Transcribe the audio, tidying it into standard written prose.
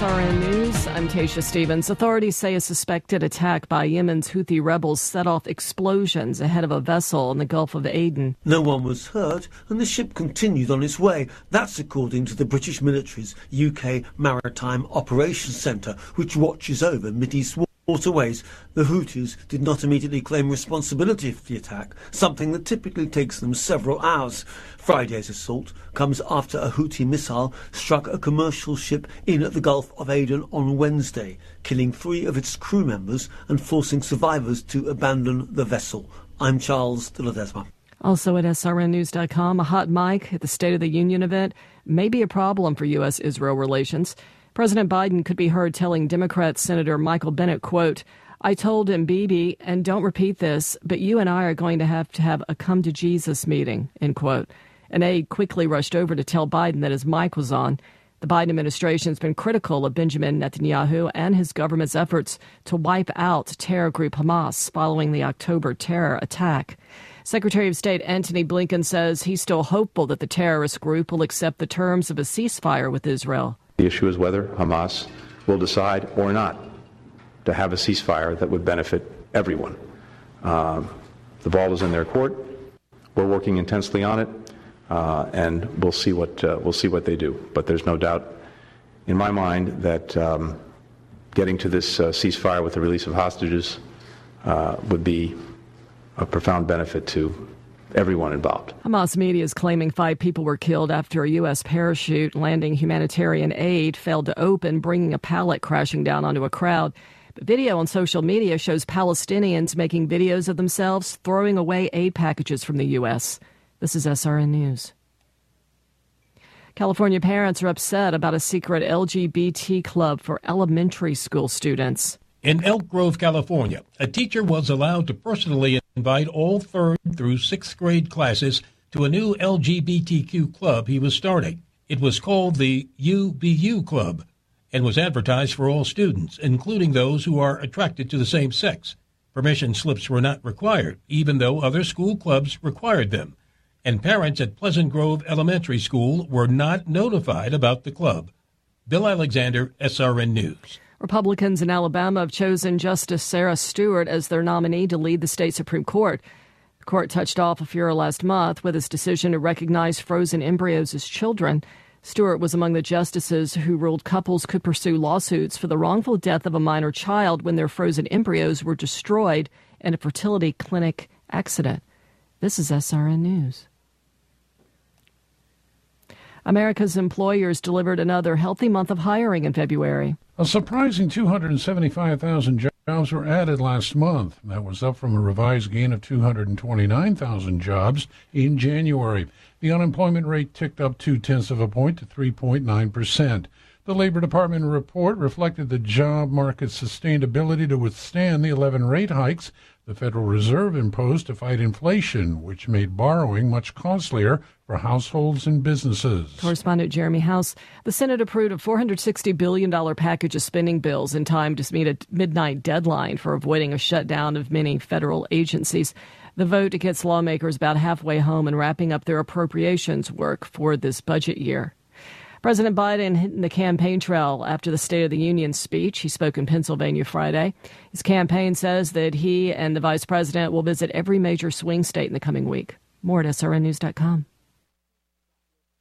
SRN News, I'm Tasha Stevens. Authorities say a suspected attack by Yemen's Houthi rebels set off explosions ahead of a vessel in the Gulf of Aden. No one was hurt and the ship continued on its way. That's according to the British military's UK Maritime Operations Centre, which watches over Mideast waterways. The Houthis did not immediately claim responsibility for the attack, something that typically takes them several hours. Friday's assault comes after a Houthi missile struck a commercial ship in the Gulf of Aden on Wednesday, killing 3 of its crew members and forcing survivors to abandon the vessel. I'm Charles de Ledesma. Also at srnnews.com, a hot mic at the State of the Union event may be a problem for U.S.-Israel relations. President Biden could be heard telling Democrat Senator Michael Bennet, quote, "I told him, Bibi, and don't repeat this, but you and I are going to have a come-to-Jesus meeting," end quote. An aide quickly rushed over to tell Biden that his mic was on. The Biden administration has been critical of Benjamin Netanyahu and his government's efforts to wipe out terror group Hamas following the October terror attack. Secretary of State Antony Blinken says he's still hopeful that the terrorist group will accept the terms of a ceasefire with Israel. The issue is whether Hamas will decide or not to have a ceasefire that would benefit everyone. The ball is in their court. We're working intensely on it, and we'll see what they do. But there's no doubt in my mind that getting to this ceasefire with the release of hostages would be a profound benefit to everyone involved. Hamas media is claiming 5 people were killed after a U.S. parachute landing humanitarian aid failed to open, bringing a pallet crashing down onto a crowd. But video on social media shows Palestinians making videos of themselves throwing away aid packages from the U.S. This is SRN News. California parents are upset about a secret LGBT club for elementary school students. In Elk Grove, California, a teacher was allowed to personally invite all 3rd through 6th grade classes to a new LGBTQ club he was starting. It was called the UBU Club and was advertised for all students, including those who are attracted to the same sex. Permission slips were not required, even though other school clubs required them. And parents at Pleasant Grove Elementary School were not notified about the club. Bill Alexander, SRN News. Republicans in Alabama have chosen Justice Sarah Stewart as their nominee to lead the state Supreme Court. The court touched off a furor last month with its decision to recognize frozen embryos as children. Stewart was among the justices who ruled couples could pursue lawsuits for the wrongful death of a minor child when their frozen embryos were destroyed in a fertility clinic accident. This is SRN News. America's employers delivered another healthy month of hiring in February. A surprising 275,000 jobs were added last month. That was up from a revised gain of 229,000 jobs in January. The unemployment rate ticked up 0.2 of a point to 3.9%. The Labor Department report reflected the job market's sustained ability to withstand the 11 rate hikes the Federal Reserve imposed to fight inflation, which made borrowing much costlier for households and businesses. Correspondent Jeremy House. The Senate approved a $460 billion package of spending bills in time to meet a midnight deadline for avoiding a shutdown of many federal agencies. The vote gets lawmakers about halfway home and wrapping up their appropriations work for this budget year. President Biden hit the campaign trail after the State of the Union speech. He spoke in Pennsylvania Friday. His campaign says that he and the vice president will visit every major swing state in the coming week. More at srnnews.com.